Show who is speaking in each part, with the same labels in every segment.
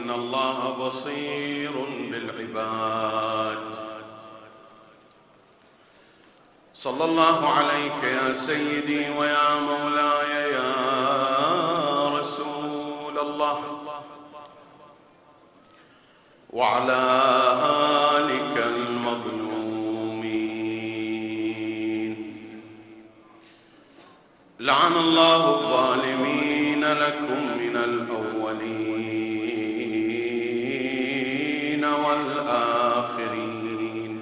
Speaker 1: إن الله بصير بالعباد. صلى الله عليك يا سيدي ويا مولاي يا رسول الله، وعلى آلك المظلومين. لعن الله الظالمين لكم من الأولين والآخرين.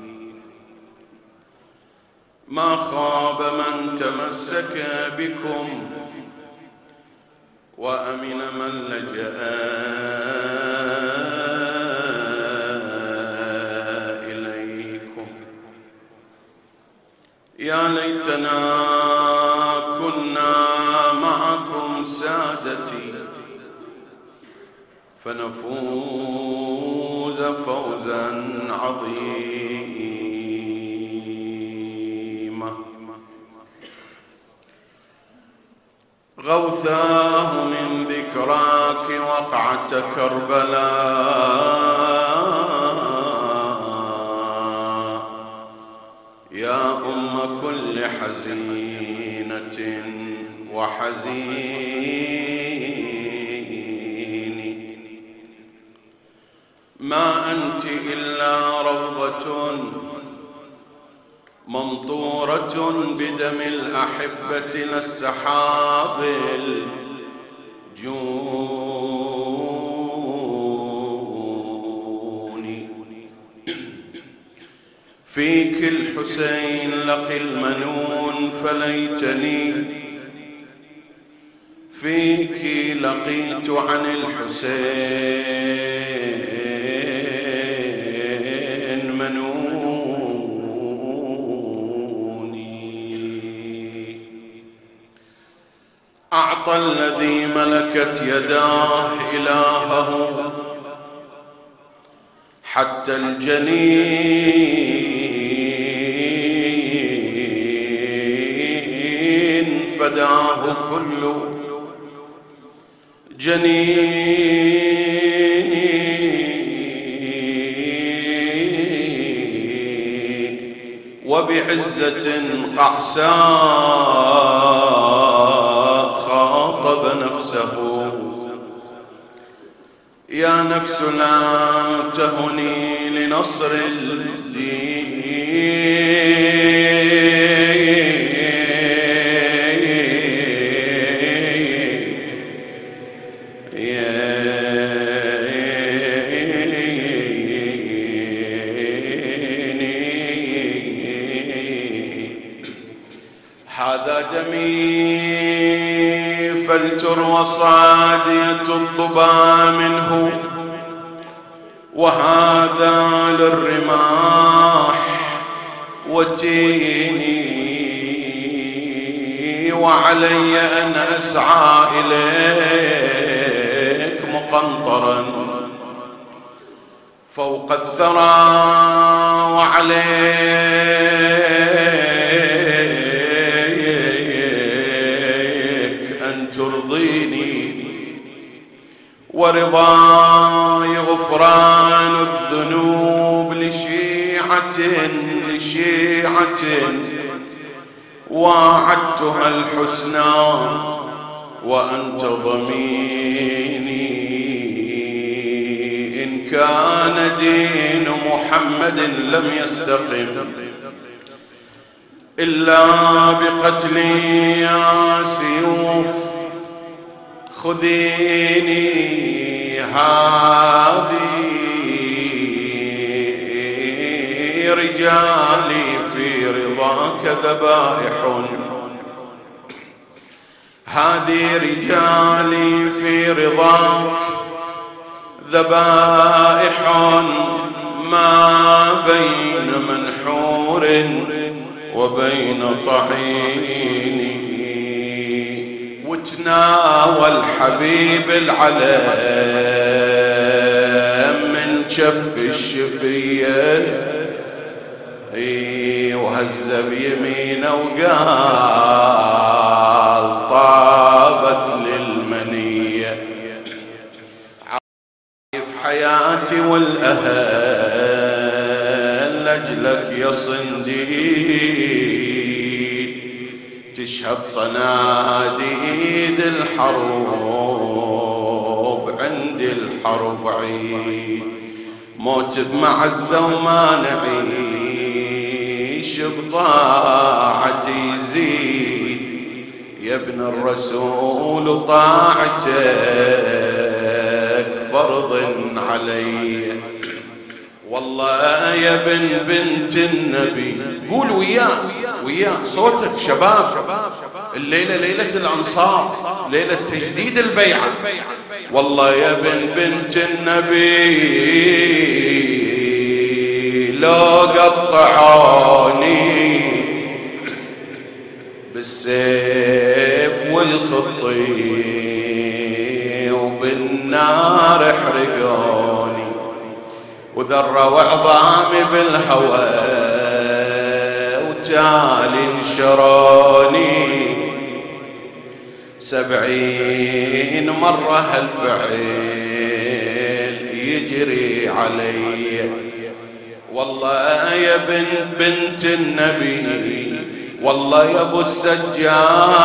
Speaker 1: ما خاب من تمسك بكم وأمن من لجأ إليكم. يا ليتنا كنا معكم سادتي فنفوز فوزا عظيما. غوثاه من ذكراك وقعة كربلاء، يا أم كل حزينة وحزين. ما أنت إلا روضة ممطورة بدم الأحبة للسحاب الجون. فيك الحسين لقي المنون فليتني فيك لقيت عن الحسين منوني. أعطى الذي ملكت يداه إلهه حتى الجنين فداه كل جنين. وبعزة قعساء خاطب نفسه: يا نفس لا تهني لنصر الدين. هذا جميل فلتروى صادية الضبا منه، وهذا للرماح وتيني، وعلي أن أسعى إليك مقنطرا فوق الثرى، وعليك أن ترضيني، ورضاي غفران الذنوب لشيعة وعدتها الحسنى وأنت ضميني. إن كان دين محمد لم يستقم إلا بقتلي يا سيوف، خذيني هذه رجالي في رضاك ذبائح، هذه رجالي في رضاك ذبائح، ما بين منحور وبين طحين. وتناول حبيب العلم من شف الشفية وهز بيمينه وقال طابت للمنية. عارف الحياة والأهل لأجلك يا صنديد تشهد صناديد الحروب عند الحرب عيد موت بمعزة وما نعيش بطاعتي يزيد يا ابن الرسول طاعتك فرض علي والله يا بنت النبي قول وياه صوتك شباب الليلة ليلة الأنصار ليلة تجديد البيعة والله يا بنت النبي لو قطعوني بالسيف والخطي وبالنار احرقوني وذروا عظامي بالهوى وتالي انشروني 70 مرة هالفعل يجري علي والله يا بنت النبي والله يا ابو السجاد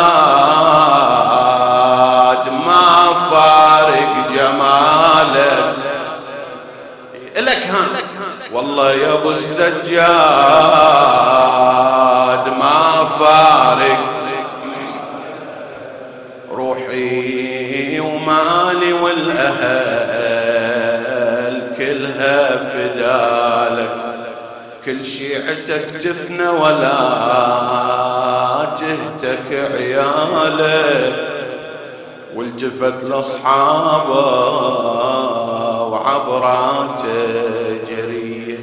Speaker 1: ما فارق جمالك لك ها والله يا ابو السجاد ما فارق روحي ومالي والاهل كلها فدالك كل شيعتك تفنى ولا تهتك عيالك والتفت لاصحابه وعبراته جريه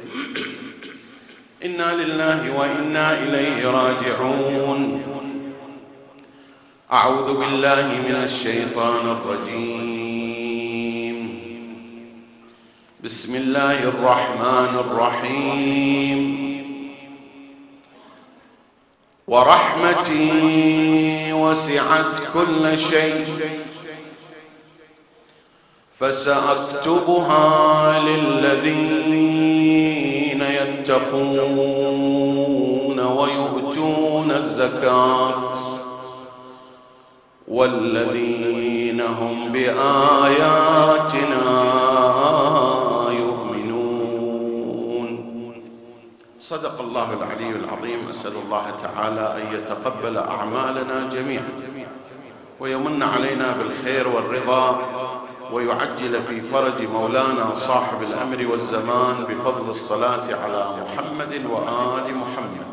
Speaker 1: انا لله وانا اليه راجعون اعوذ بالله من الشيطان الرجيم بسم الله الرحمن الرحيم ورحمتي وسعت كل شيء فسأكتبها للذين يتقون ويؤتون الزكاة والذين هم بآياتنا صدق الله العلي العظيم أسأل الله تعالى أن يتقبل أعمالنا جميعا ويمن علينا بالخير والرضا ويعجل في فرج مولانا صاحب الأمر والزمان بفضل الصلاة على محمد وآل محمد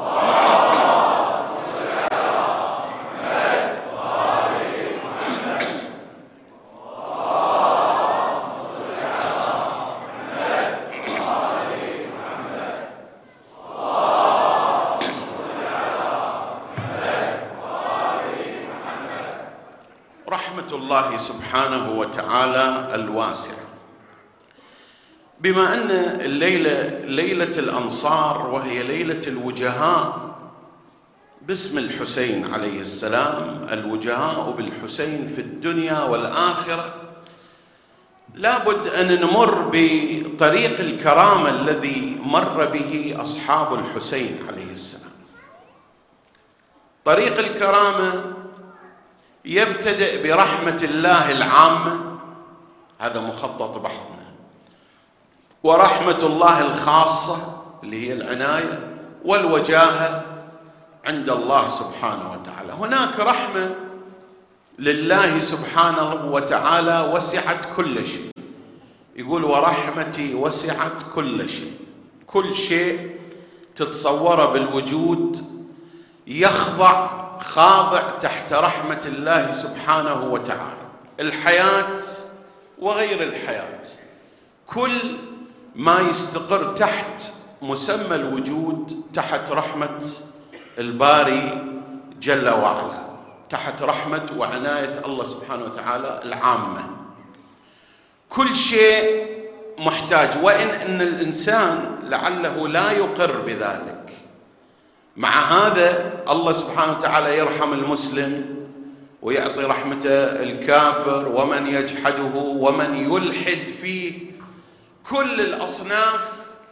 Speaker 1: الله سبحانه وتعالى الواسع بما أن الليلة ليلة الأنصار وهي ليلة الوجهاء باسم الحسين عليه السلام الوجهاء بالحسين في الدنيا والآخرة لابد أن نمر بطريق الكرامة الذي مر به أصحاب الحسين عليه السلام. طريق الكرامة يبتدئ برحمة الله العامة، هذا مخطط بحثنا، ورحمة الله الخاصة اللي هي العناية والوجاهة عند الله سبحانه وتعالى. هناك رحمة لله سبحانه وتعالى وسعت كل شيء، يقول ورحمتي وسعت كل شيء، كل شيء تتصوره بالوجود يخضع خاضع تحت رحمة الله سبحانه وتعالى، الحياة وغير الحياة، كل ما يستقر تحت مسمى الوجود تحت رحمة الباري جل وعلا، تحت رحمة وعناية الله سبحانه وتعالى العامة. كل شيء محتاج، وإن أن الإنسان لعله لا يقر بذلك، مع هذا الله سبحانه وتعالى يرحم المسلم ويعطي رحمته الكافر ومن يجحده ومن يلحد فيه. كل الأصناف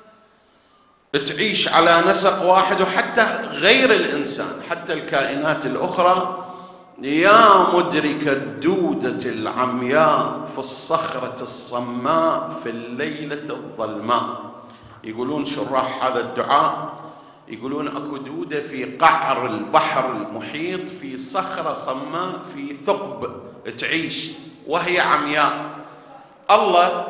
Speaker 1: تعيش على نسق واحد، وحتى غير الإنسان، حتى الكائنات الأخرى. يا مدرك الدودة العمياء في الصخرة الصماء في الليلة الظلماء. يقولون شراح هذا الدعاء، يقولون اكو دودة في قعر البحر المحيط في صخرة صماء في ثقب تعيش وهي عمياء. الله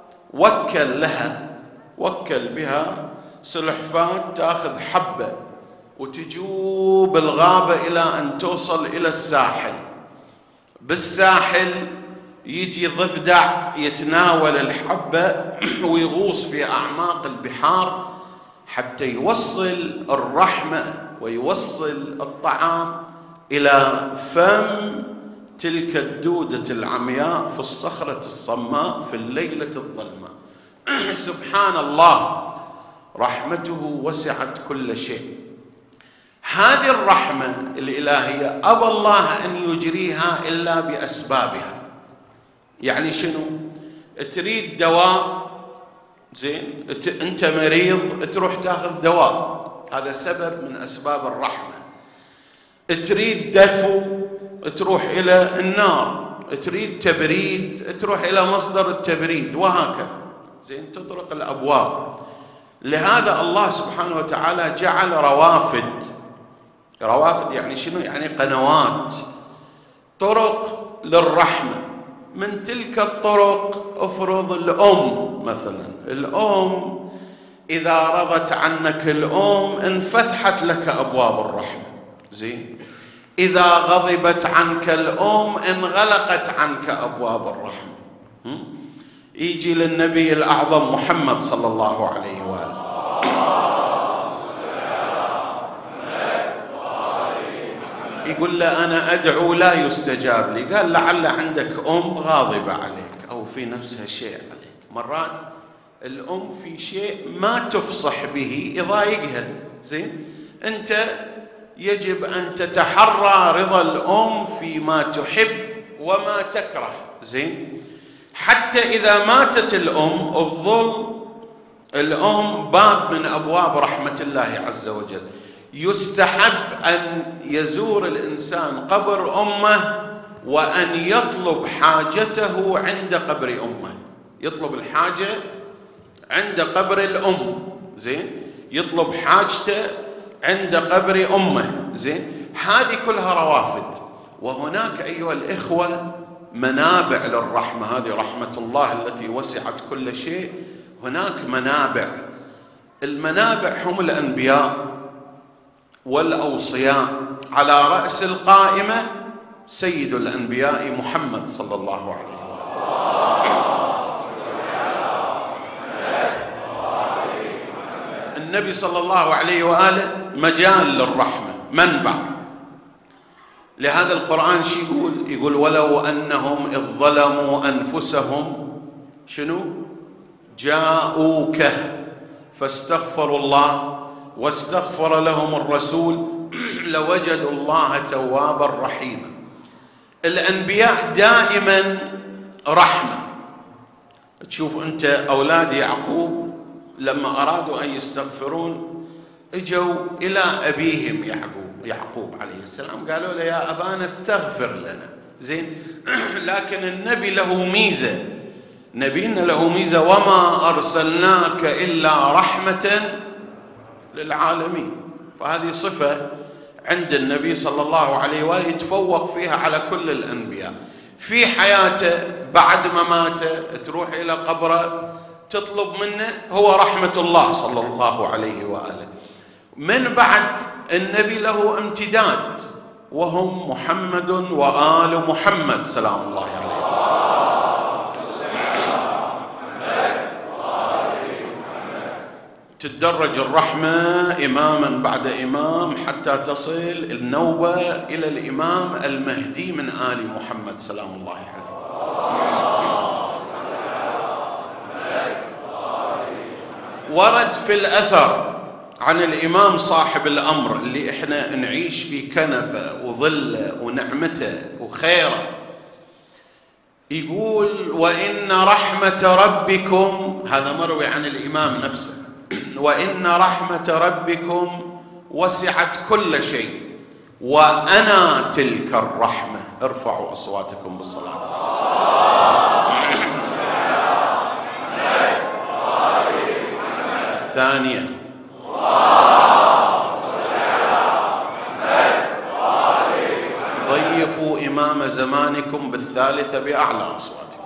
Speaker 1: وكل بها سلحفاة تاخذ حبة وتجوب الغابة إلى أن توصل إلى الساحل. بالساحل يجي ضفدع يتناول الحبة ويغوص في أعماق البحار حتى يوصل الرحمة ويوصل الطعام إلى فم تلك الدودة العمياء في الصخرة الصماء في الليلة الظلماء. سبحان الله، رحمته وسعت كل شيء. هذه الرحمة الإلهية أبى الله أن يجريها إلا بأسبابها. يعني شنو؟ تريد دواء، زين، أنت مريض تروح تاخذ دواء، هذا سبب من أسباب الرحمة. تريد دفو تروح إلى النار، تريد تبريد تروح إلى مصدر التبريد، وهكذا. زين، تطرق الأبواب. لهذا الله سبحانه وتعالى جعل روافد يعني شنو؟ يعني قنوات، طرق للرحمة. من تلك الطرق افرض الأم مثلا، الأم إذا رضت عنك الأم انفتحت لك أبواب الرحمة. زين، إذا غضبت عنك الأم انغلقت عنك أبواب الرحمة. يجي للنبي الأعظم محمد صلى الله عليه وآله، يقول له أنا أدعو لا يستجاب لي. قال لعل عندك أم غاضبة عليك أو في نفسها شيء عليك. مرات الأم في شيء ما تفصح به يضايقها. زين، أنت يجب أن تتحرى رضا الأم فيما تحب وما تكره. زين، حتى إذا ماتت الأم تظل الأم باب من أبواب رحمة الله عز وجل. يستحب أن يزور الإنسان قبر أمه وأن يطلب حاجته عند قبر أمه. يطلب الحاجة عند قبر الأم. زين، يطلب حاجته عند قبر أمه. زين، هذه كلها روافد. وهناك أيها الإخوة منابع للرحمة. هذه رحمة الله التي وسعت كل شيء. هناك منابع. المنابع هم الأنبياء والأوصياء، على رأس القائمة سيد الأنبياء محمد صلى الله عليه وسلم. النبي صلى الله عليه وآله مجال للرحمة، منبع. لهذا القرآن شو يقول ولو أنهم إذ ظلموا أنفسهم شنو؟ جاءوك فاستغفروا الله واستغفر لهم الرسول لوجدوا الله توابا رحيما. الأنبياء دائما رحمة. تشوف أنت أولاد يعقوب لما أرادوا أن يستغفرون اجوا إلى أبيهم يعقوب عليه السلام، قالوا له يا أبانا استغفر لنا. زين، لكن النبي له ميزة، نبينا له ميزة، وما أرسلناك إلا رحمة للعالمين. فهذه صفة عند النبي صلى الله عليه وآله يتفوق فيها على كل الأنبياء. في حياته بعد ما مات تروح إلى قبره تطلب منه، هو رحمة الله صلى الله عليه وآله. من بعد النبي له امتداد وهم محمد وآل محمد سلام الله عليه. تتدرج الرحمة إماما بعد إمام حتى تصل النوبة إلى الإمام المهدي من آل محمد سلام الله عليه. ورد في الأثر عن الإمام صاحب الأمر اللي إحنا نعيش في كنفه وظله ونعمته وخيره، يقول وإن رحمة ربكم، هذا مروي عن الإمام نفسه، وإن رحمة ربكم وسعت كل شيء وأنا تلك الرحمة. ارفعوا أصواتكم بالصلاة. الثانية ضيفوا إمام زمانكم بالثالثة بأعلى أصواتكم.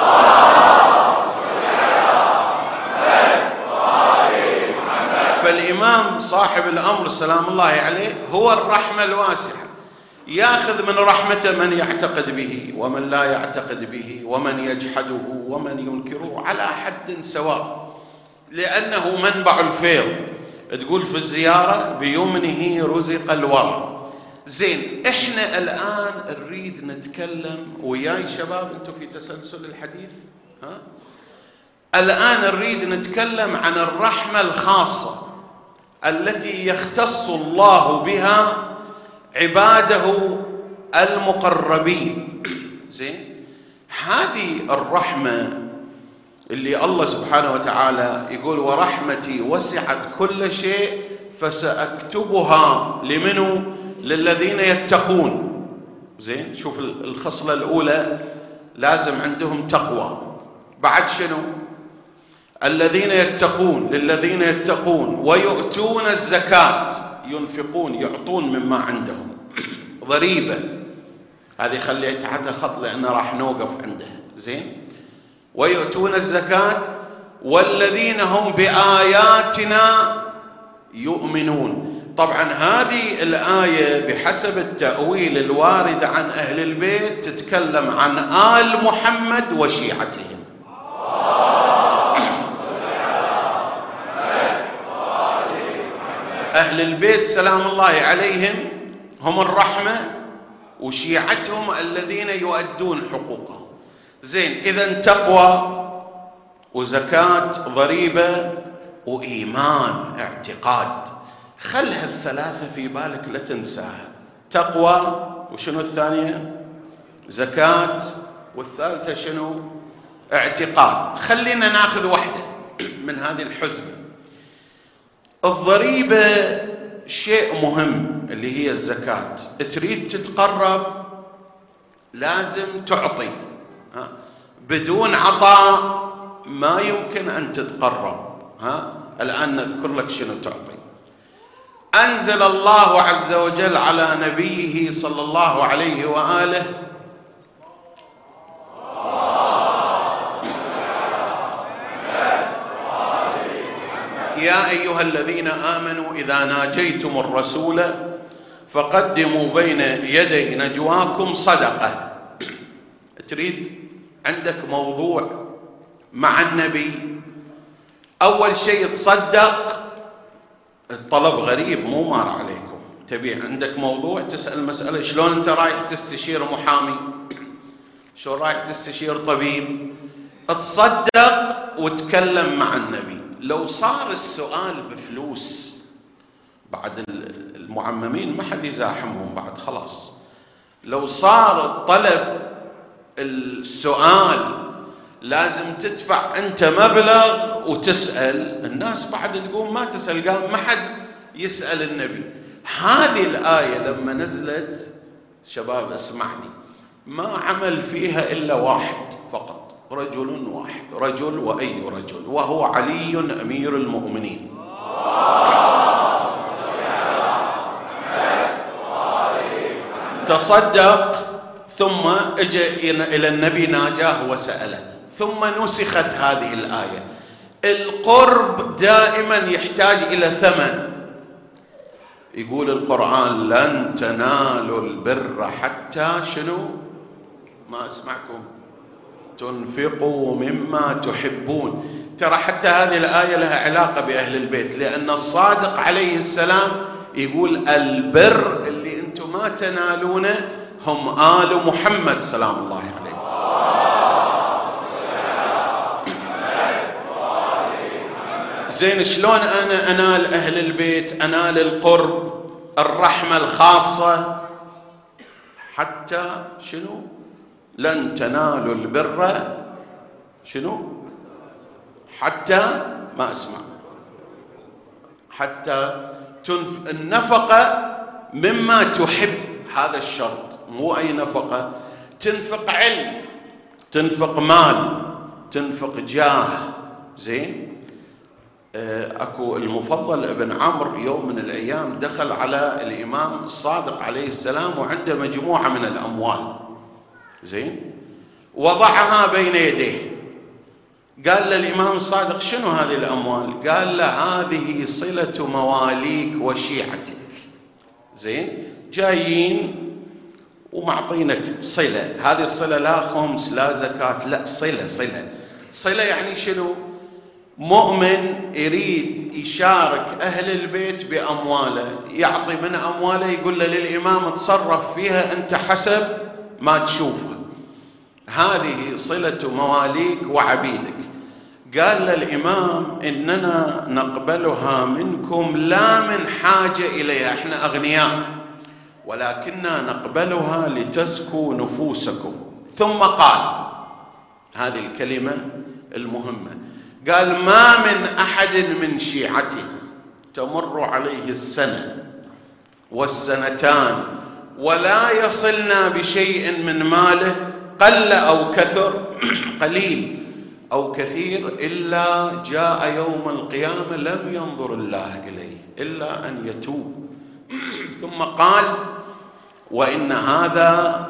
Speaker 1: فالإمام صاحب الأمر سلام الله عليه هو الرحمة الواسعة، ياخذ من رحمته من يعتقد به ومن لا يعتقد به ومن يجحده ومن ينكره على حد سواء، لأنه منبع الفيض. تقول في الزيارة بيمنه رزق الورى. زين، احنا الآن نريد نتكلم وياي شباب، انتم في تسلسل الحديث، ها؟ الآن نريد نتكلم عن الرحمة الخاصة التي يختص الله بها عباده المقربين. زين، هذه الرحمة اللي الله سبحانه وتعالى يقول ورحمتي وسعت كل شيء فسأكتبها لمنو؟ للذين يتقون. زين، شوف الخصلة الأولى لازم عندهم تقوى. بعد شنو؟ الذين يتقون، للذين يتقون ويؤتون الزكاة، ينفقون يعطون مما عندهم. ضريبة هذه خليها تحت خط لأنه راح نوقف عندها. زين، ويؤتون الزكاة والذين هم بآياتنا يؤمنون. طبعا هذه الآية بحسب التأويل الوارد عن أهل البيت تتكلم عن آل محمد وشيعتهم. أهل البيت سلام الله عليهم هم الرحمة، وشيعتهم الذين يؤدون حقوقهم. زين، إذن تقوى وزكاة ضريبة وإيمان اعتقاد، خلها الثلاثة في بالك لا تنساها. تقوى وشنو الثانية؟ زكاة، والثالثة شنو؟ اعتقاد. خلينا ناخذ واحدة من هذه الحزمة. الضريبة شيء مهم اللي هي الزكاة. تريد تتقرب لازم تعطي، بدون عطاء ما يمكن أن تتقرب. الآن نذكر لك شنو تعطي. أنزل الله عز وجل على نبيه صلى الله عليه وآله يا أيها الذين آمنوا إذا ناجيتم الرسول فقدموا بين يدي نجواكم صدقة. تريد عندك موضوع مع النبي، أول شيء تصدق. الطلب غريب مو مار عليكم، تبي عندك موضوع تسأل مسألة، شلون أنت رايح تستشير محامي، شلون رايح تستشير طبيب، تصدق وتكلم مع النبي. لو صار السؤال بفلوس بعد المعممين ما حد يزاحمهم بعد خلاص. لو صار الطلب السؤال لازم تدفع انت مبلغ وتسأل الناس، بعد تقوم ما تسأل، قام ما حد يسأل النبي. هذه الآية لما نزلت شباب اسمعني، ما عمل فيها إلا واحد فقط، رجل واحد، رجل وأي رجل، وهو علي أمير المؤمنين. تصدق ثم اجى إلى النبي ناجاه وسأله، ثم نسخت هذه الآية. القرب دائما يحتاج إلى ثمن. يقول القرآن لن تنالوا البر حتى شنو؟ ما أسمعكم، تنفقوا مما تحبون. ترى حتى هذه الآية لها علاقة بأهل البيت، لأن الصادق عليه السلام يقول البر اللي أنتم ما تنالونه هم آل محمد سلام الله عليه. زين شلون أنا أنال أهل البيت، أنال القرب، الرحمة الخاصة؟ حتى شنو؟ لن تنالوا البر شنو؟ حتى ما أسمع. حتى النفقة مما تحب، هذا الشرط، مو أي نفقة. تنفق علم، تنفق مال، تنفق جاه. زين. اكو المفضل ابن عمرو يوم من الايام دخل على الامام الصادق عليه السلام وعنده مجموعة من الاموال. زين. وضعها بين يديه. قال للامام الصادق شنو هذه الاموال؟ قال له هذه صلة مواليك وشيعتك. زين. جايين ومعطينك صلة، هذه الصلة لا خمس لا زكاة، لا صلة يعني شنو؟ مؤمن يريد يشارك أهل البيت بأمواله، يعطي من أمواله، يقول له للإمام تصرف فيها أنت حسب ما تشوفها، هذه صلة مواليك وعبيدك. قال للإمام إننا نقبلها منكم لا من حاجة إليها، احنا أغنياء، ولكننا نقبلها لتزكوا نفوسكم. ثم قال هذه الكلمة المهمة، قال ما من أحد من شيعتي تمر عليه السنة والسنتان ولا يصلنا بشيء من ماله قل أو كثر، قليل أو كثير، إلا جاء يوم القيامة لم ينظر الله إليه إلا أن يتوب. ثم قال وإن هذا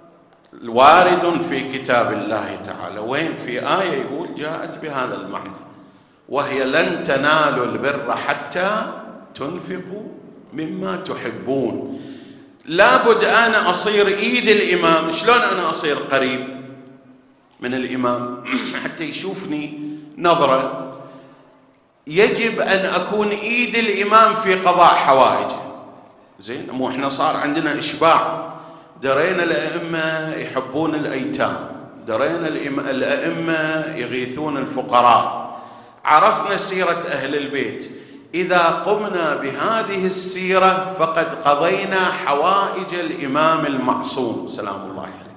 Speaker 1: وارد في كتاب الله تعالى. وين؟ في آية يقول جاءت بهذا المعنى، وهي لن تنالوا البر حتى تنفقوا مما تحبون. لابد أنا أصير إيد الإمام. شلون أنا أصير قريب من الإمام حتى يشوفني نظرة؟ يجب أن أكون إيد الإمام في قضاء حوائجه. زين. مو احنا صار عندنا إشباع، درينا الأئمة يحبون الأيتام، درينا الأئمة يغيثون الفقراء، عرفنا سيرة أهل البيت. إذا قمنا بهذه السيرة فقد قضينا حوائج الإمام المعصوم سلام الله عليه.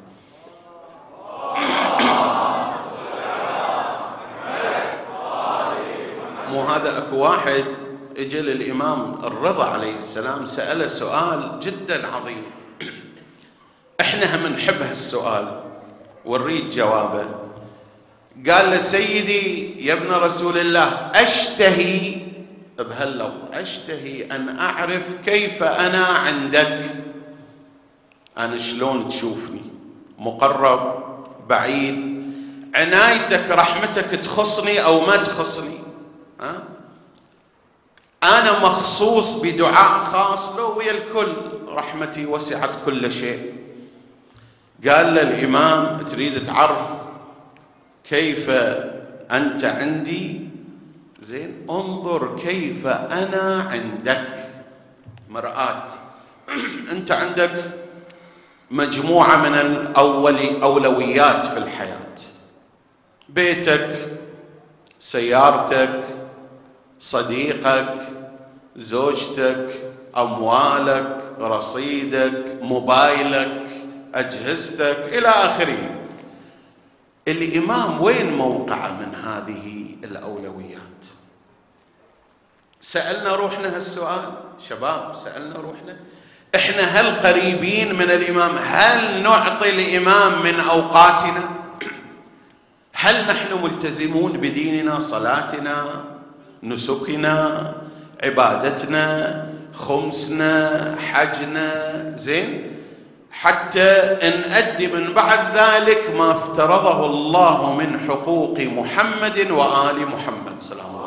Speaker 1: مو هذا اكو واحد اجى للإمام الرضا عليه السلام سأله سؤال جدا عظيم، احنا هم نحب هالسؤال ونريد جوابه. قال له سيدي يا ابن رسول الله اشتهي بهاللفظ، اشتهي ان اعرف كيف انا عندك، انا شلون تشوفني، مقرب بعيد، عنايتك رحمتك تخصني او ما تخصني، انا مخصوص بدعاء خاص لو ويا الكل، رحمتي وسعت كل شيء. قال للإمام تريد تعرف كيف أنت عندي؟ زين، انظر كيف أنا عندك، مرآة. أنت عندك مجموعة من الأولويات في الحياة، بيتك، سيارتك، صديقك، زوجتك، أموالك، رصيدك، موبايلك، أجهزتك إلى آخره. الإمام وين موقعه من هذه الأولويات؟ سألنا روحنا هالسؤال شباب، سألنا روحنا إحنا هل قريبين من الإمام؟ هل نعطي الإمام من أوقاتنا؟ هل نحن ملتزمون بديننا، صلاتنا، نسكنا، عبادتنا، خمسنا، حجنا؟ زين، حتى نؤدي من بعد ذلك ما افترضه الله من حقوق محمد وآل محمد سلام الله.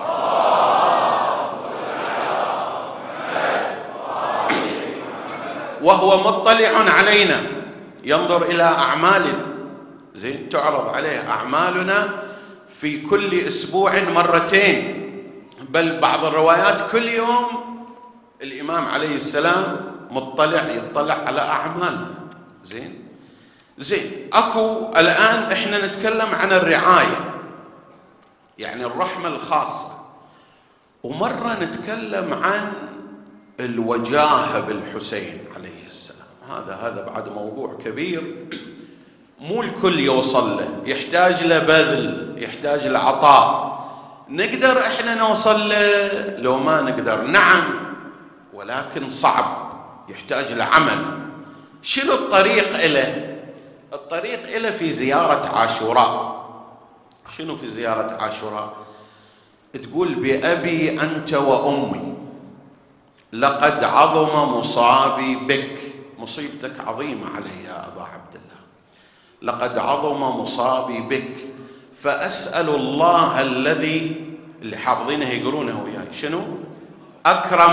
Speaker 1: وهو مطلع علينا، ينظر إلى أعمالنا. زين، تعرض عليه أعمالنا في كل أسبوع مرتين، بل بعض الروايات كل يوم الإمام عليه السلام يطلع على أعمالنا. زين، أكو الآن إحنا نتكلم عن الرعاية، يعني الرحمة الخاصة، ومرة نتكلم عن الوجاهة بالحسين عليه السلام. هذا بعد موضوع كبير، مو الكل يوصل له، يحتاج له بذل، يحتاج له عطاء. نقدر احنا نوصل له لو ما نقدر؟ نعم، ولكن صعب، يحتاج له عمل. شنو الطريق إله؟ الطريق إله في زيارة عاشوراء. شنو في زيارة عاشوراء؟ تقول: بأبي أنت وأمي لقد عظم مصابي بك. مصيبتك عظيمة علي يا أبا عبد الله، لقد عظم مصابي بك، فأسأل الله الذي، اللي حافظينه يقولونه وياي، شنو؟ أكرم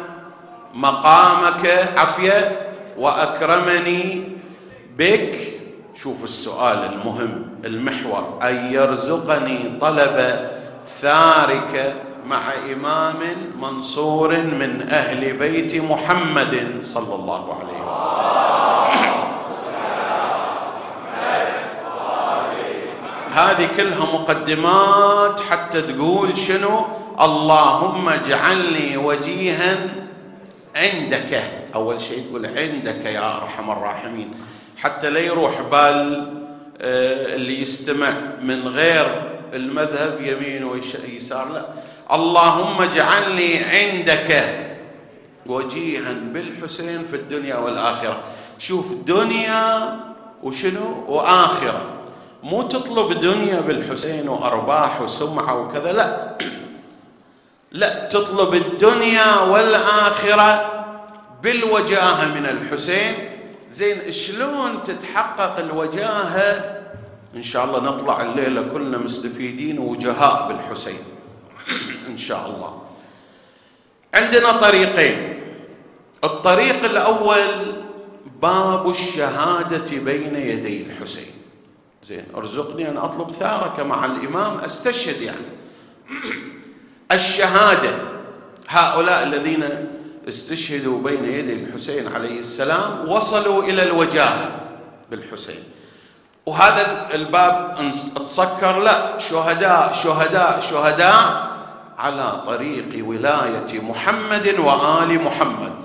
Speaker 1: مقامك عفية وأكرمني بك. شوف السؤال المهم المحور: أن يرزقني طلب ثارك مع إمام منصور من أهل بيت محمد صلى الله عليه وسلم. هذه كلها مقدمات حتى تقول شنو؟ اللهم اجعلني وجيها عندك. أول شيء تقول عندك يا أرحم الراحمين، حتى لا يروح بال اللي يستمع من غير المذهب يمين ويسار، لا، اللهم اجعلني عندك وجيها بالحسين في الدنيا والآخرة. شوف، دنيا وشنو وآخرة، مو تطلب دنيا بالحسين وأرباح وسمعة وكذا، لا لا، تطلب الدنيا والآخرة بالوجاهة من الحسين. زين، شلون تتحقق الوجاهة؟ إن شاء الله نطلع الليلة كلنا مستفيدين وجهاء بالحسين إن شاء الله. عندنا طريقين. الطريق الأول باب الشهادة بين يدي الحسين. زين، ارزقني أن أطلب ثارك مع الإمام، أستشهد يعني. الشهادة، هؤلاء الذين استشهدوا بين يدي الحسين عليه السلام وصلوا إلى الوجاهة بالحسين. وهذا الباب تسكر، لا، شهداء شهداء شهداء على طريق ولاية محمد وآل محمد.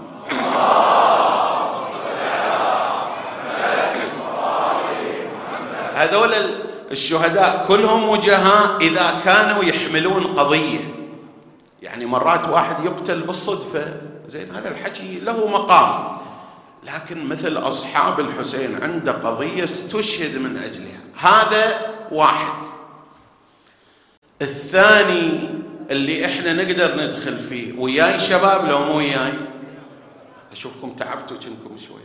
Speaker 1: هذول الشهداء كلهم وجهاء إذا كانوا يحملون قضية. يعني مرات واحد يقتل بالصدفة، زين، هذا الحكي له مقام، لكن مثل أصحاب الحسين عنده قضية استشهد من أجلها، هذا واحد. الثاني اللي احنا نقدر ندخل فيه، وياي شباب لو مو وياي؟ أشوفكم تعبتوا كنكم شوي.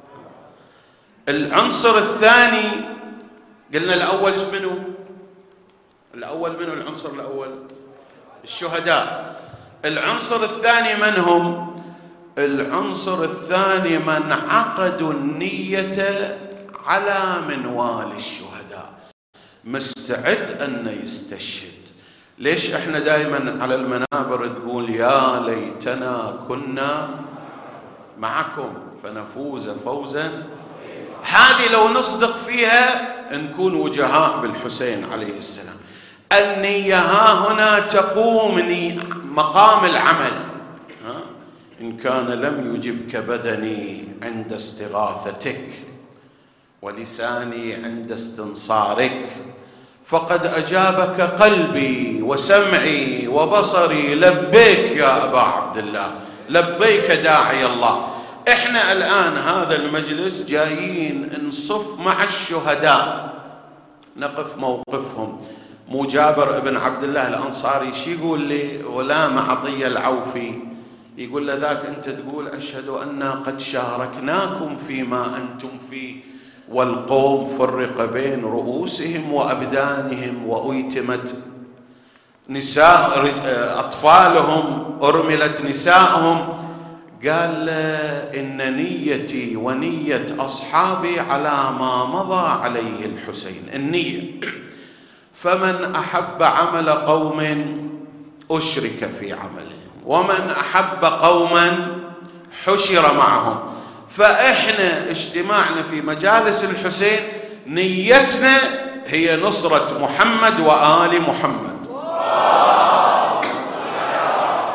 Speaker 1: العنصر الثاني قلنا الأول منو؟ الأول منو؟ العنصر الأول الشهداء. العنصر الثاني من هم؟ العنصر الثاني من عقدوا النية على منوال الشهداء، مستعد أن يستشهد. ليش احنا دائما على المنابر تقول يا ليتنا كنا معكم فنفوز فوزا؟ هذه لو نصدق فيها نكون وجهاء بالحسين عليه السلام. النية ها هنا تقوم مقام العمل. إن كان لم يجبك بدني عند استغاثتك ولساني عند استنصارك، فقد أجابك قلبي وسمعي وبصري. لبيك يا أبا عبد الله، لبيك داعي الله. احنا الآن هذا المجلس جايين نصف مع الشهداء، نقف موقفهم. مو جابر ابن عبد الله الأنصاري شي يقول لي غلام عطية العوفي، يقول له ذاك أنت تقول أشهد أننا قد شاركناكم فيما أنتم فيه، والقوم فرق بين رؤوسهم وأبدانهم وأيتمت نساء أطفالهم، أرملت نسائهم. قال إن نيتي ونية أصحابي على ما مضى عليه الحسين، النية. فمن أحب عمل قوم أشرك في عمله، ومن أحب قوما حشر معهم. فإحنا اجتماعنا في مجالس الحسين نيتنا هي نصرة محمد وآل محمد.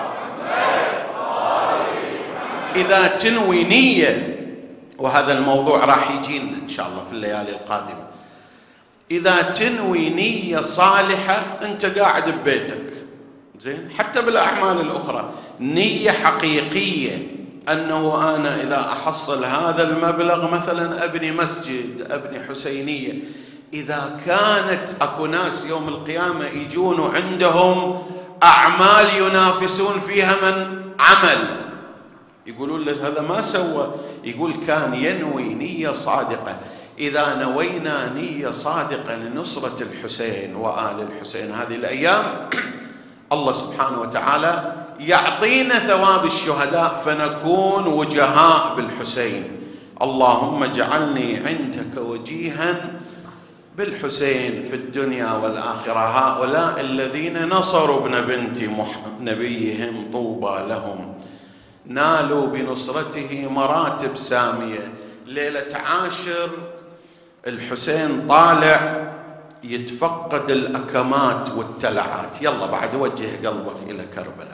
Speaker 1: إذا تنوي نية، وهذا الموضوع راح يجينا إن شاء الله في الليالي القادمة، إذا تنوي نية صالحة أنت قاعد ببيتك زين، حتى بالأعمال الأخرى نية حقيقية أنه أنا إذا أحصل هذا المبلغ مثلا أبني مسجد، أبني حسينية. إذا كانت أكو ناس يوم القيامة يجون عندهم أعمال ينافسون فيها من عمل، يقولون له هذا ما سوى، يقول كان ينوي نية صادقة. إذا نوينا نية صادقة لنصرة الحسين وآل الحسين هذه الأيام، الله سبحانه وتعالى يعطينا ثواب الشهداء فنكون وجهاء بالحسين. اللهم اجعلني عندك وجيها بالحسين في الدنيا والآخرة. هؤلاء الذين نصروا ابن بنت نبيهم طوبى لهم، نالوا بنصرته مراتب سامية. ليلة عاشر الحسين طالع يتفقد الأكمات والتلعات، يلا بعد وجه قلبك إلى كربلاء.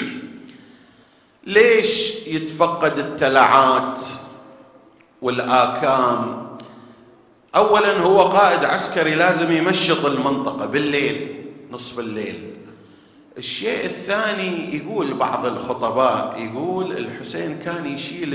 Speaker 1: ليش يتفقد التلعات والآكام؟ أولا هو قائد عسكري لازم يمشط المنطقة بالليل، نصف الليل. الشيء الثاني يقول بعض الخطباء، يقول الحسين كان يشيل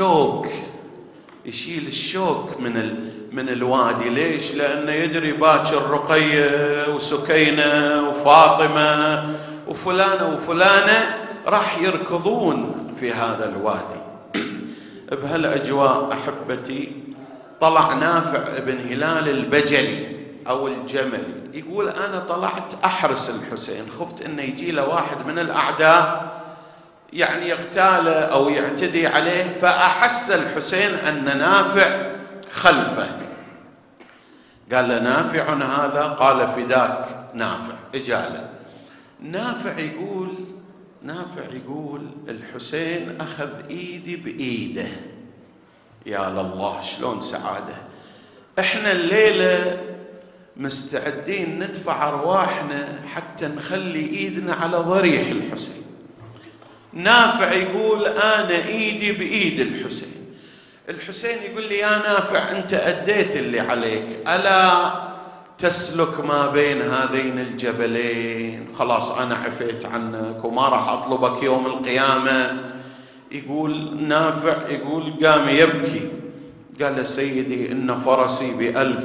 Speaker 1: الشوك من الوادي. ليش؟ لأنه يدري باكر رقية وسكينة وفاطمة وفلانة وفلانة راح يركضون في هذا الوادي. بهالأجواء أحبتي طلع نافع بن هلال البجلي أو الجملي، يقول أنا طلعت أحرس الحسين، خفت أنه يجي له واحد من الأعداء يعني يغتاله أو يعتدي عليه، فأحس الحسين أن نافع خلفه. قال له نافع هذا؟ قال فداك نافع. إجاله نافع يقول الحسين أخذ إيدي بإيده. يا لله شلون سعادة! احنا الليلة مستعدين ندفع أرواحنا حتى نخلي إيدنا على ضريح الحسين. نافع يقول أنا إيدي بإيد الحسين. الحسين يقول لي يا نافع أنت أديت اللي عليك، ألا تسلك ما بين هذين الجبلين؟ خلاص أنا عفيت عنك وما راح أطلبك يوم القيامة. يقول نافع قام يبكي، قال سيدي إن فرسي ب1000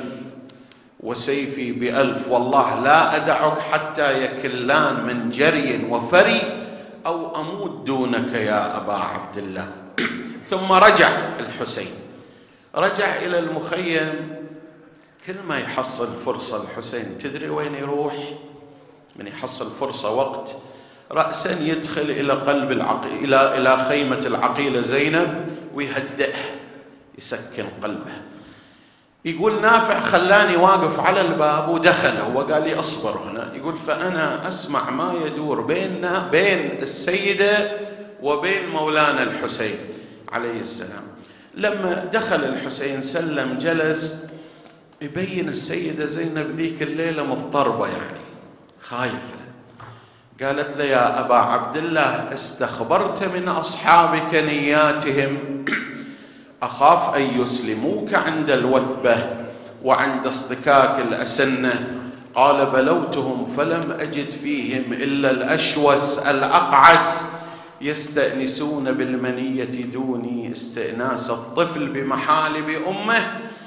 Speaker 1: وسيفي ب1000، والله لا أدعك حتى يكلان من جري وفري أو أموت دونك يا أبا عبد الله. ثم رجع الحسين، رجع إلى المخيم. كل ما يحصل فرصة الحسين تدري وين يروح؟ من يحصل فرصة وقت رأسا يدخل إلى قلب إلى خيمة العقيلة زينب ويهدئها، يسكن قلبها. يقول نافع خلاني واقف على الباب ودخل، هو قال لي أصبر هنا. يقول فأنا أسمع ما يدور بيننا بين السيدة وبين مولانا الحسين عليه السلام. لما دخل الحسين سلم جلس، يبين السيدة زينب ذيك الليلة مضطربة يعني خايفة. قالت له يا أبا عبد الله استخبرت من أصحابك نياتهم؟ أخاف أن يسلموك عند الوثبة وعند اصطكاك الأسنة. قال بلوتهم فلم أجد فيهم إلا الأشوس الأقعس يستأنسون بالمنية دوني استئناس الطفل بمحالب أمه.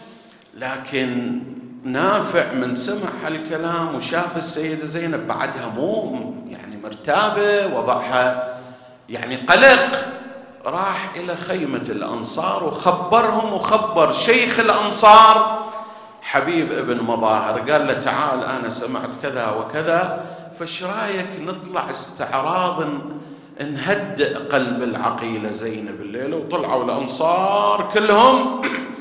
Speaker 1: لكن نافع من سمع هالكلام وشاف السيدة زينب بعدها مو يعني مرتابة، وضعها يعني قلق، راح إلى خيمة الأنصار وخبرهم، وخبر شيخ الأنصار حبيب ابن مظاهر. قال له تعال أنا سمعت كذا وكذا، فايش رايك نطلع استعراض نهدئ قلب العقيلة زينب الليلة. وطلعوا الأنصار كلهم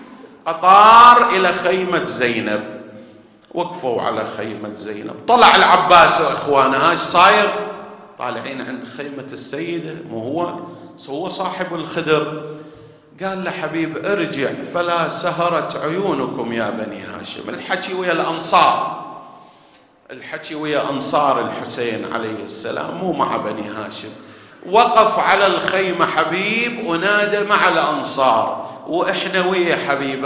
Speaker 1: أطار إلى خيمة زينب، وقفوا على خيمة زينب. طلع العباس وإخوانه، ايش صاير؟ طالعين عند خيمة السيدة، مو هو صاحب الخدر. قال له حبيب ارجع فلا سهرت عيونكم يا بني هاشم. الحكي ويا الأنصار، الحكي ويا أنصار الحسين عليه السلام، مو مع بني هاشم. وقف على الخيمة حبيب ونادى مع الأنصار وإحنا ويا حبيب: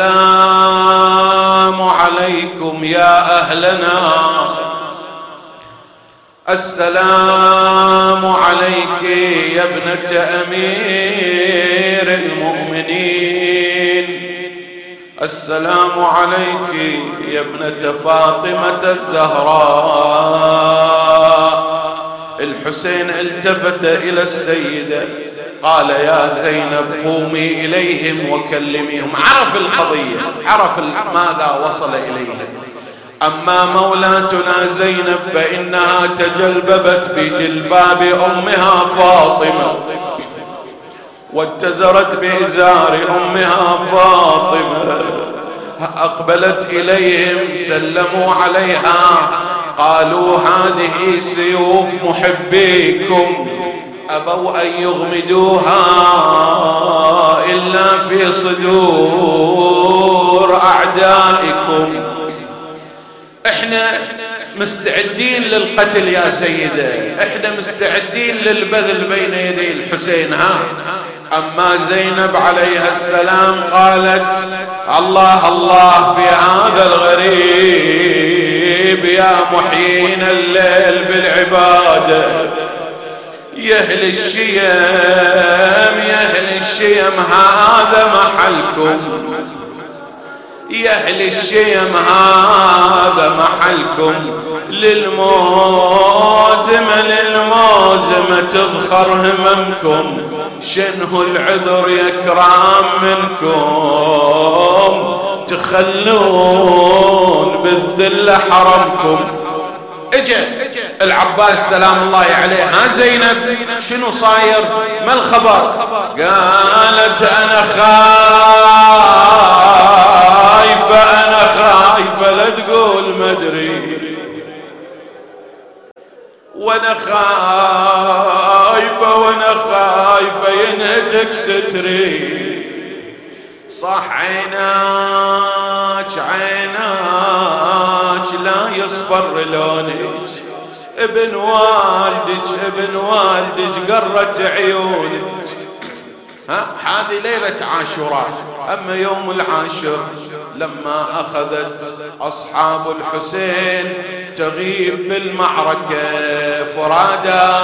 Speaker 1: السلام عليكم يا أهلنا، السلام عليك يا ابنة أمير المؤمنين، السلام عليك يا ابنة فاطمة الزهراء. الحسين التفت إلى السيدة قال: يا زينب قومي إليهم وكلميهم. عرف القضية، عرف ماذا وصل إليها. أما مولاتنا زينب فإنها تجلببت بجلباب أمها فاطمة واتزرت بإزار أمها فاطمة، أقبلت إليهم سلموا عليها قالوا: هذه سيوف محبيكم، أبوا أن يغمدوها إلا في صدور أعدائكم. احنا مستعدين للقتل يا سيدة، احنا مستعدين للبذل بين يدي الحسين. أما زينب عليها السلام قالت: الله الله في هذا الغريب يا محيين الليل بالعبادة، يا أهل الشيم يا أهل الشيم هذا محلكم، يا أهل الشيم هذا محلكم، للموزمة للموزمة تضخر هممكم، شنه العذر يا كرام منكم، تخلون بالذل حرمكم. اجا العباس سلام الله عليه: ها زينب شنو صاير، ما الخبر؟ قالت: انا خايفة انا خايفة، لا تقول مدري، وانا خايفة وانا خايفة ينهتك ستري، صح عيناك عيناك لا يصفر لونك، ابن والدك قرت عيونك. هذه ليلة عاشوراء. أما يوم العاشر لما أخذت أصحاب الحسين تغيب بالمعركة فرادا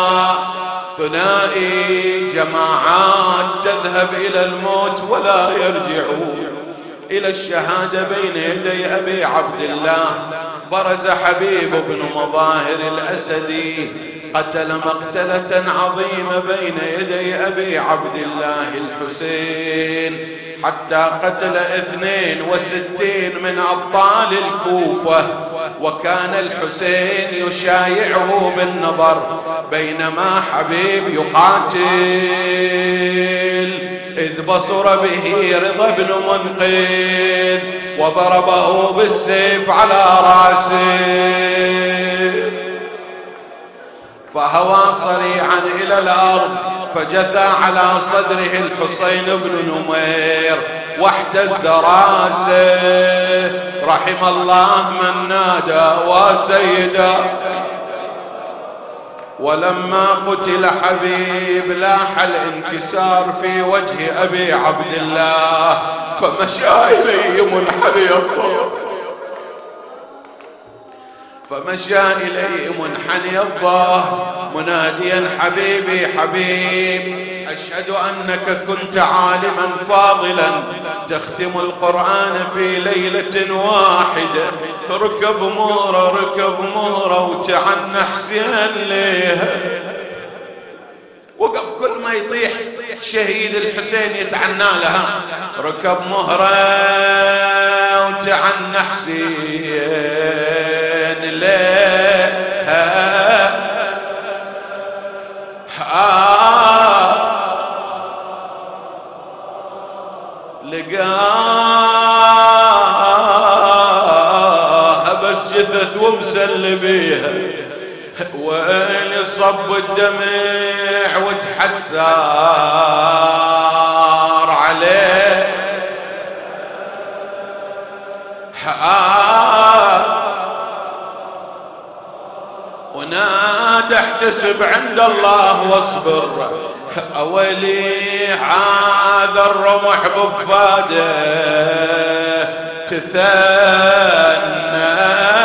Speaker 1: ثنائي، جماعات تذهب إلى الموت ولا يرجعون إلى الشهادة بين يدي أبي عبد الله، برز حبيب بن مظاهر الأسدي قتل مقتلة عظيمة بين يدي أبي عبد الله الحسين، حتى قتل 62 من أبطال الكوفة، وكان الحسين يشايعه بالنظر بينما حبيب يقاتل، إذ بصر به رضا بن منقذ وضربه بالسيف على رأسه، فهوى صريعا إلى الأرض فجثى على صدره الحسين بن نمير واحتز رأسه. رحم الله من نادى وسيدا. ولما قتل حبيب لاح الانكسار في وجه أبي عبد الله، فمشى إليه منحني الظهر، فمشى إليه منحني الظهر مناديا: حبيبي حبيب، أشهد أنك كنت عالما فاضلا تختم القرآن في ليلة واحدة، ركب مهرة وتعنى حسين ليها. وقف كل ما يطيح شهيد الحسين يتعنى لها، ركب مهرة وتعنى حسين ليها. لقاها بس جثث ومسل بيها، وين صب الدمع وتحسر عليه. ونادى احتسب عند الله واصبر، أولي هذا الرمح بفاده تثنى،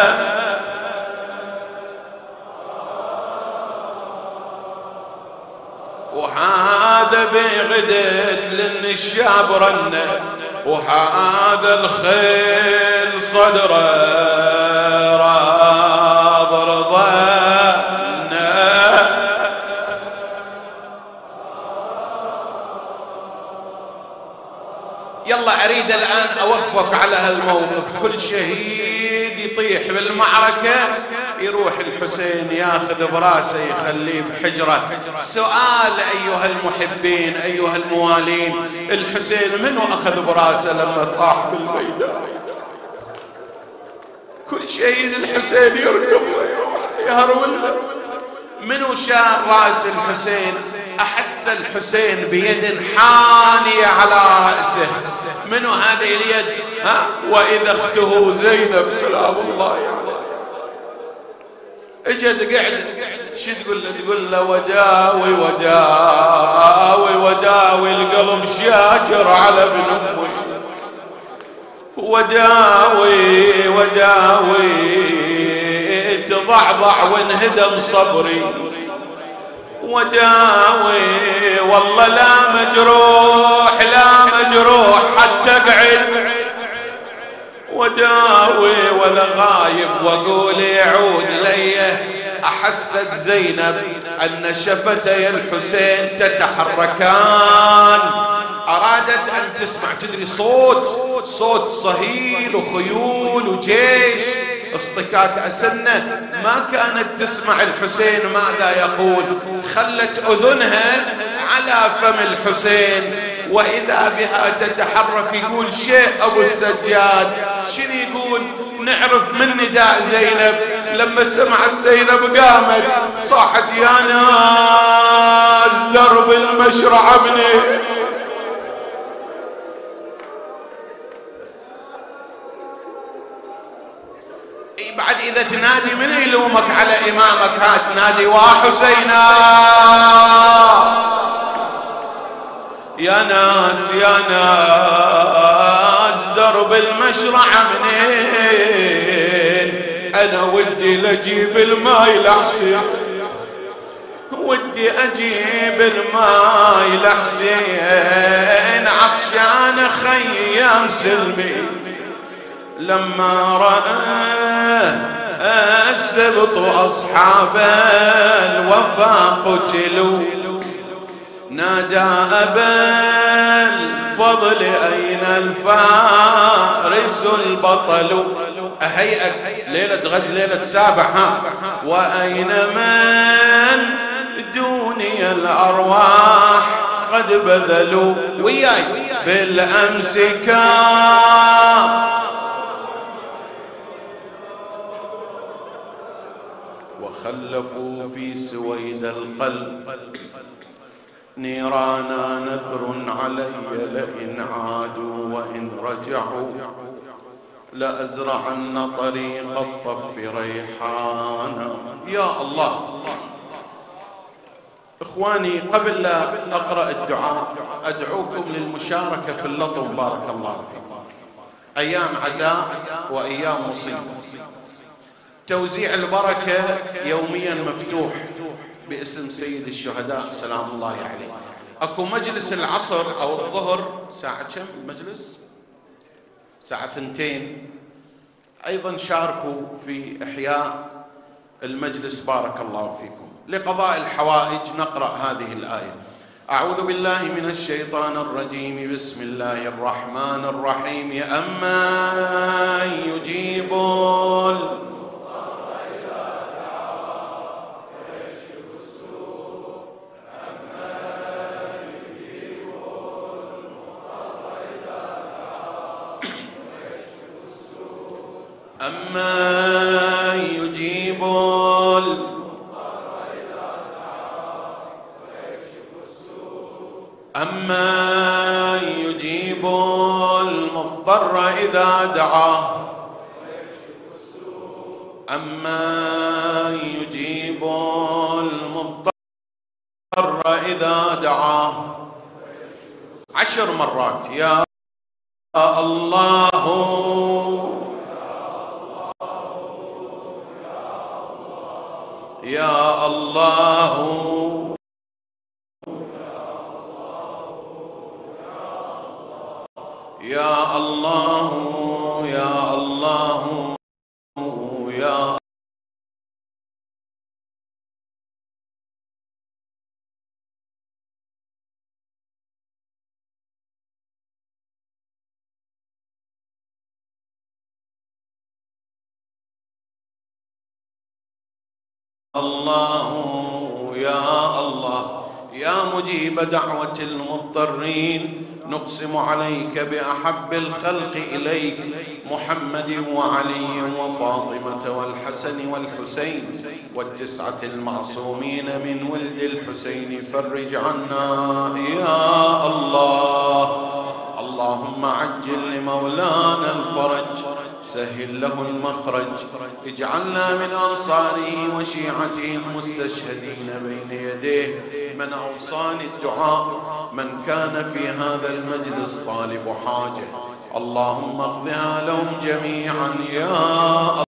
Speaker 1: وهذا بغدت للنشاب رنه، وهذا الخيل صدره راض رضانا. يلا أريد الآن أوقفك على هالموقف. كل شهيد يطيح بالمعركة يروح الحسين ياخذ براسه يخليه بحجرة. سؤال أيها المحبين أيها الموالين، الحسين منو أخذ براسه لما طاح بالميدان؟ كل شهيد الحسين يركض يهرول له. منو شال راس الحسين؟ أحس الحسين بيد حانية على رأسه. منو هذه اليد؟ وإذا اخته زينب سلام الله عليها اجت قعدت، شو تقول له؟ تقول له وداوي وداوي وداوي القلب شاكر على ابن امي، وداوي وداوي تضعضع وانهدم صبري، وداوي والله لا مجروح لا مجروح حتى اقعد، وداوي ولا غايب واقول يعود لي. احست زينب ان شفتي الحسين تتحركان، ارادت ان تسمع. تدري صوت صهيل وخيول وجيش اصطكاك أسنة، ما كانت تسمع الحسين ماذا يقول. خلت أذنها على فم الحسين، وإذا بها تتحرك. يقول شيء أبو السجاد. شنو يقول؟ نعرف من نداء زينب. لما سمعت زينب قامت صاحت يا ناس درب المشرع ابني. بعد إذا تنادي من يلومك على إمامك؟ هات نادي وحسينا يا ناس يا ناس درب المشرع منين؟ أنا ودي لأجيب الماي لحسين، ودي أجيب الماي لحسين عطشان خيام سلمي. لما رأى السبط وأصحاب الوفا قتلوا، نادى أبا الفضل أين الفارس البطل؟ أهيئك ليلة غد ليلة سابع وأين من دوني الأرواح قد بذلوا وياي بالأمس كان وخلفوا في سويد القلب نيرانا نذر علي لئن عادوا وإن رجعوا لأزرعن طريق الطف ريحانا. يا الله. إخواني قبل لا أقرأ الدعاء أدعوكم للمشاركة في اللطم بارك الله فيكم. أيام عزاء وأيام مصيبة. توزيع البركة يوميا مفتوح باسم سيد الشهداء سلام الله عليه. اكو مجلس العصر او الظهر ساعة كم المجلس؟ ساعة 2. ايضا شاركوا في احياء المجلس بارك الله فيكم. لقضاء الحوائج نقرأ هذه الآية. أعوذ بالله من الشيطان الرجيم. بسم الله الرحمن الرحيم. أما يجيب أما يجيب أما يجيب المضطر إذا دعاه أما يجيب البر إذا دعاه 10 مرات. يا الله يا الله يا الله يا الله يا الله يا الله. يا مجيب دعوة المضطرين، نقسم عليك بأحب الخلق إليك محمد وعلي وفاطمة والحسن والحسين والتسعة المعصومين من ولد الحسين، فرج عنا يا الله. اللهم عجل لمولانا الفرج، سهل له المخرج، اجعلنا من أنصاره وشيعته المستشهدين بين يديه. من أوصاني الدعاء من كان في هذا المجلس طالب حاجة، اللهم اقضها لهم جميعا يا